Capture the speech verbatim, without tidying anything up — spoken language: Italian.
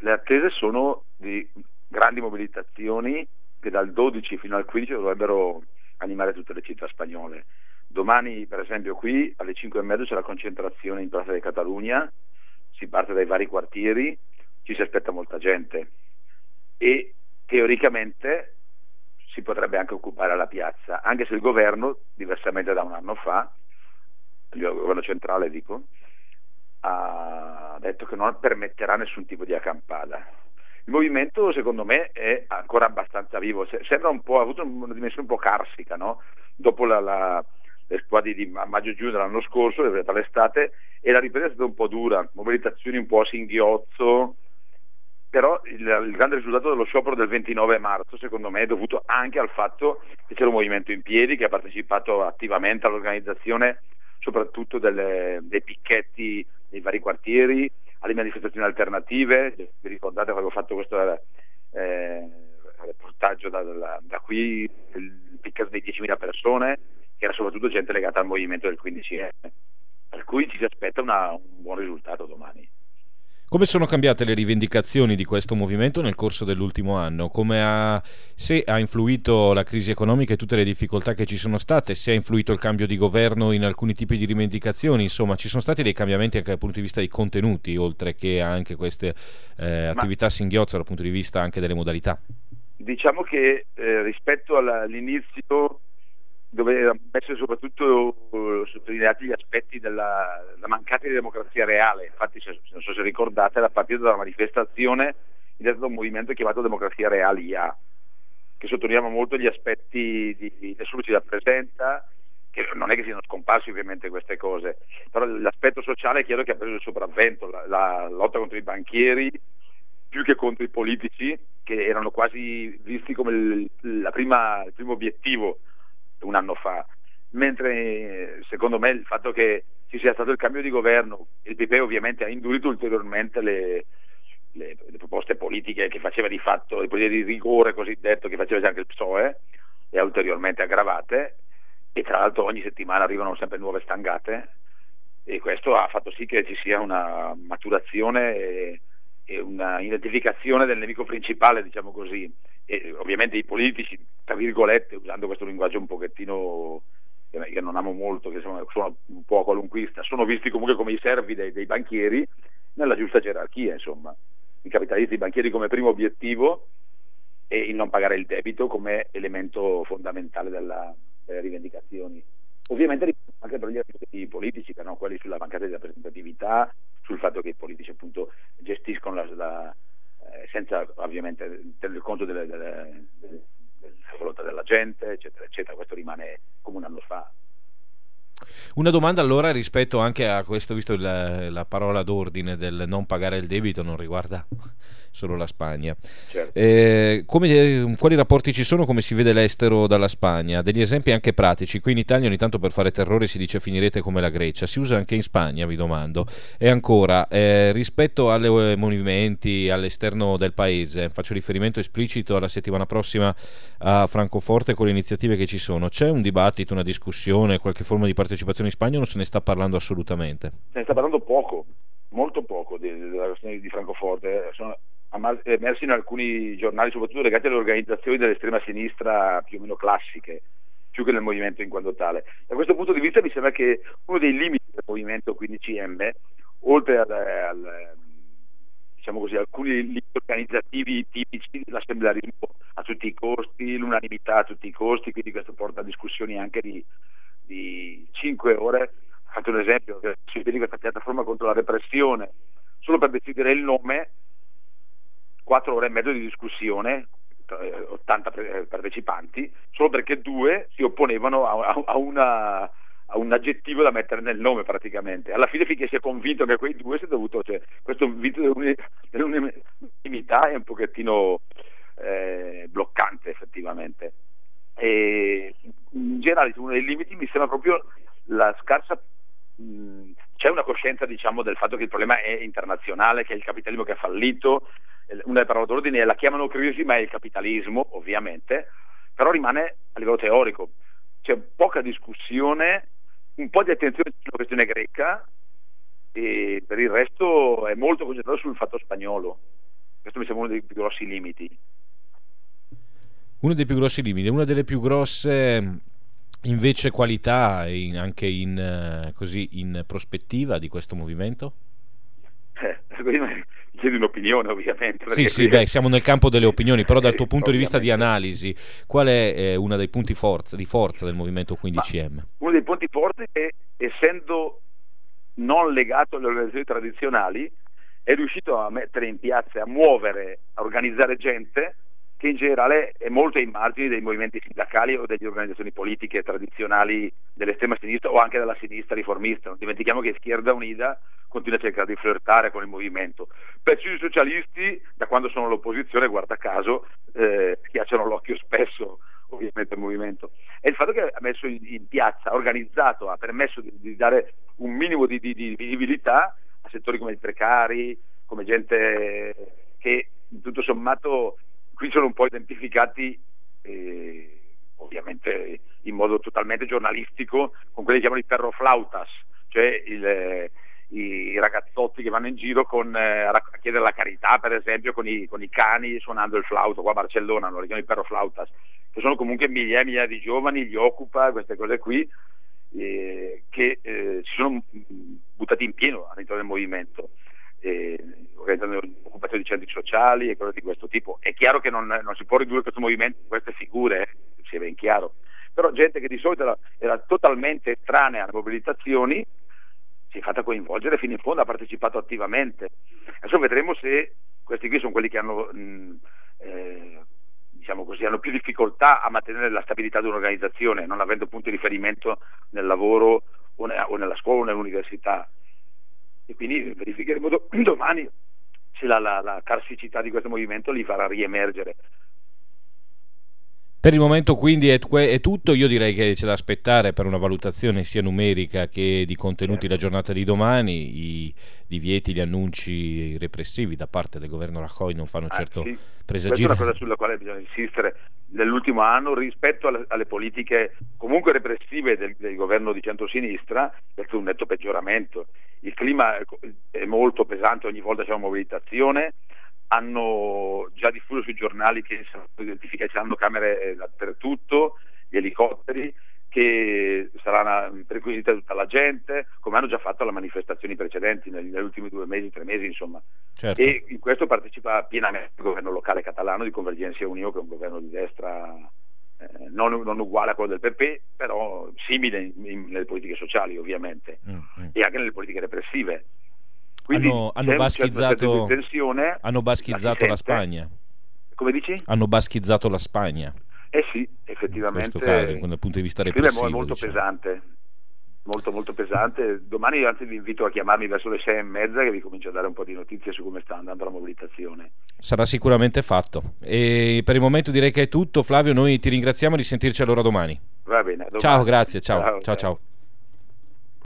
le attese sono di grandi mobilitazioni che dal dodici fino al quindici dovrebbero animare tutte le città spagnole. Domani, per esempio, qui alle cinque e mezzo c'è la concentrazione in Piazza di Catalunya, si parte dai vari quartieri, ci si aspetta molta gente e teoricamente si potrebbe anche occupare la piazza, anche se il governo, diversamente da un anno fa, il governo centrale dico, ha detto che non permetterà nessun tipo di accampata. Il movimento secondo me è ancora abbastanza vivo, sembra un po', ha avuto una dimensione un po' carsica, no? Dopo la, la, le squadre di maggio-giugno dell'anno scorso, per l'estate, e la ripresa è stata un po' dura, mobilitazioni un po' a singhiozzo, però il, il grande risultato dello sciopero del ventinove marzo secondo me è dovuto anche al fatto che c'era un movimento in piedi che ha partecipato attivamente all'organizzazione soprattutto delle, dei picchetti nei vari quartieri, alle manifestazioni alternative. Vi ricordate che avevo fatto questo eh, reportaggio da, da, da qui, il picchetto di diecimila persone, che era soprattutto gente legata al movimento del quindici emme, per cui ci si aspetta una, un buon risultato domani. Come sono cambiate le rivendicazioni di questo movimento nel corso dell'ultimo anno? Come ha, se ha influito la crisi economica e tutte le difficoltà che ci sono state, se ha influito il cambio di governo in alcuni tipi di rivendicazioni, insomma ci sono stati dei cambiamenti anche dal punto di vista dei contenuti, oltre che anche queste eh, attività a singhiozzo dal punto di vista anche delle modalità. Diciamo che eh, rispetto all'inizio, dove erano messi soprattutto sottolineati gli aspetti della, della mancata di democrazia reale. Infatti, se, non so se ricordate, era partita dalla manifestazione in da un movimento chiamato Democrazia Reale I A, che sottolineava molto gli aspetti di, di nessuno ci rappresenta, che non è che siano scomparsi ovviamente queste cose, però l'aspetto sociale è chiaro che ha preso il sopravvento, la, la lotta contro i banchieri, più che contro i politici, che erano quasi visti come il, la prima, il primo obiettivo un anno fa, mentre secondo me il fatto che ci sia stato il cambio di governo, il P P ovviamente ha indurito ulteriormente le, le, le proposte politiche che faceva di fatto, le politiche di rigore cosiddetto che faceva anche il P S O E, le ha ulteriormente aggravate, e tra l'altro ogni settimana arrivano sempre nuove stangate, e questo ha fatto sì che ci sia una maturazione e, e una identificazione del nemico principale, diciamo così. E ovviamente i politici, tra virgolette, usando questo linguaggio un pochettino che non amo molto, che sono, sono un po' qualunquista, sono visti comunque come i servi dei, dei banchieri nella giusta gerarchia, insomma. I capitalisti, i banchieri come primo obiettivo e il non pagare il debito come elemento fondamentale della, delle rivendicazioni. Ovviamente anche per gli aspetti politici, no? Quelli sulla mancata di rappresentatività, sul fatto che i politici appunto gestiscono la, la senza ovviamente tener conto delle, delle, delle, della volontà della gente, eccetera, eccetera. Questo rimane come un anno fa. Una domanda allora rispetto anche a questo, visto la, la parola d'ordine del non pagare il debito non riguarda solo la Spagna. Certo. Eh, come, quali rapporti ci sono, come si vede l'estero dalla Spagna? Degli esempi anche pratici. Qui in Italia ogni tanto per fare terrore si dice finirete come la Grecia, si usa anche in Spagna, vi domando. E ancora, eh, rispetto ai movimenti all'esterno del paese, faccio riferimento esplicito alla settimana prossima a Francoforte con le iniziative che ci sono, c'è un dibattito, una discussione, qualche forma di partecipazione in Spagna o non se ne sta parlando assolutamente? Se ne sta parlando poco, molto poco della questione di Francoforte. Sono emersi in alcuni giornali, soprattutto legati alle organizzazioni dell'estrema sinistra più o meno classiche, più che nel movimento in quanto tale. Da questo punto di vista mi sembra che uno dei limiti del movimento quindici emme, oltre al, al diciamo così, alcuni limiti organizzativi tipici, l'assemblearismo a tutti i costi, l'unanimità a tutti i costi, quindi questo porta a discussioni anche di, di cinque ore. Faccio un esempio, si vede questa piattaforma contro la repressione, solo per decidere il nome, quattro ore e mezzo di discussione, ottanta partecipanti, solo perché due si opponevano a, a, una, a un aggettivo da mettere nel nome praticamente. Alla fine, finché si è convinto che quei due si è dovuto, cioè, questo invito dell'unanimità è un pochettino eh, bloccante effettivamente. E in generale uno dei limiti mi sembra proprio la scarsa mh, c'è una coscienza, diciamo, del fatto che il problema è internazionale, che è il capitalismo che ha fallito. Una delle parole d'ordine la chiamano crisi, ma è il capitalismo ovviamente, però rimane a livello teorico, c'è poca discussione, un po' di attenzione sulla questione greca, e per il resto è molto concentrato sul fatto spagnolo. mi sembra uno dei più grossi limiti. Uno dei più grossi limiti, una delle più grosse invece qualità in, anche in, così, in prospettiva di questo movimento? Eh, chiedi un'opinione ovviamente. Sì, sì, beh, siamo nel campo delle opinioni, però dal tuo eh, punto di vista di analisi, qual è eh, uno dei punti forza, di forza del movimento quindici emme? Ma uno dei punti forti è, essendo non legato alle organizzazioni tradizionali, è riuscito a mettere in piazza, a muovere, a organizzare gente che in generale è molto ai margini dei movimenti sindacali o delle organizzazioni politiche tradizionali dell'estrema sinistra o anche della sinistra riformista. Non dimentichiamo che Izquierda Unida continua a cercare di flirtare con il movimento. Persino i socialisti, da quando sono all'opposizione, guarda caso, eh, schiacciano l'occhio spesso ovviamente al movimento. E il fatto che ha messo in, in piazza, ha organizzato, ha permesso di, di dare un minimo di, di, di visibilità a settori come i precari, come gente che tutto sommato qui sono un po' identificati eh, ovviamente in modo totalmente giornalistico con quelli che chiamano i perroflautas, cioè il, eh, i ragazzotti che vanno in giro con, eh, a chiedere la carità, per esempio, con i, con i cani suonando il flauto. Qua a Barcellona lo chiamano i perroflautas, che sono comunque migliaia e migliaia di giovani, gli occupa, queste cose qui, eh, che eh, si sono buttati in pieno all'interno del movimento, eh, organizzando l'occupazione di centri sociali e cose di questo tipo. È chiaro che non, non si può ridurre questo movimento in queste figure, eh, si è ben chiaro, però gente che di solito era, era totalmente estranea alle mobilitazioni si è fatta coinvolgere fino in fondo, ha partecipato attivamente. Adesso vedremo se questi qui sono quelli che hanno mh, eh, diciamo così, hanno più difficoltà a mantenere la stabilità di un'organizzazione, non avendo punti di riferimento nel lavoro o, ne, o nella scuola o nell'università. E quindi verificheremo do, domani se la, la, la carsicità di questo movimento li farà riemergere. Per il momento quindi è, è tutto, io direi che c'è da aspettare per una valutazione sia numerica che di contenuti la giornata di domani. I divieti, gli annunci repressivi da parte del governo Rajoy non fanno ah, certo sì. presagire. Questa è una cosa sulla quale bisogna insistere nell'ultimo anno rispetto alle, alle politiche comunque repressive del, del governo di centrosinistra, perché è un netto peggioramento. Il clima è molto pesante, ogni volta c'è una mobilitazione. Hanno già diffuso sui giornali che saranno identificati, saranno camere dappertutto, gli elicotteri, che saranno perquisite da tutta la gente, come hanno già fatto alle manifestazioni precedenti negli, negli ultimi due mesi, tre mesi insomma. Certo. E in questo partecipa pienamente il governo locale catalano di Convergenza e Unió, che è un governo di destra eh, non, non uguale a quello del P P, però simile in, in, nelle politiche sociali ovviamente, mm-hmm. e anche nelle politiche repressive. Quindi hanno, hanno baschizzato, tensione, hanno baschizzato la, la Spagna. Come dici? Hanno baschizzato la Spagna. Eh sì, effettivamente. In questo caso, dal punto di vista repressivo. Il è molto diciamo. pesante, molto molto pesante. Domani anzi vi invito a chiamarmi verso le sei e mezza, che vi comincio a dare un po' di notizie su come sta andando la mobilitazione. Sarà sicuramente fatto. E per il momento direi che è tutto. Flavio, noi ti ringraziamo di sentirci allora domani. Va bene. Domani. Ciao, grazie, ciao, ciao, ciao. ciao. ciao.